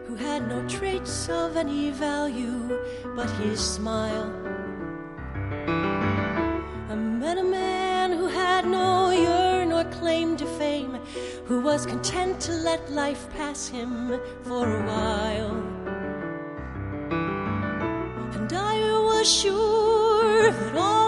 who had no traits of any value but his smile. I met a man who had no yearn or claim to fame, who was content to let life pass him for a while. And I was sure that all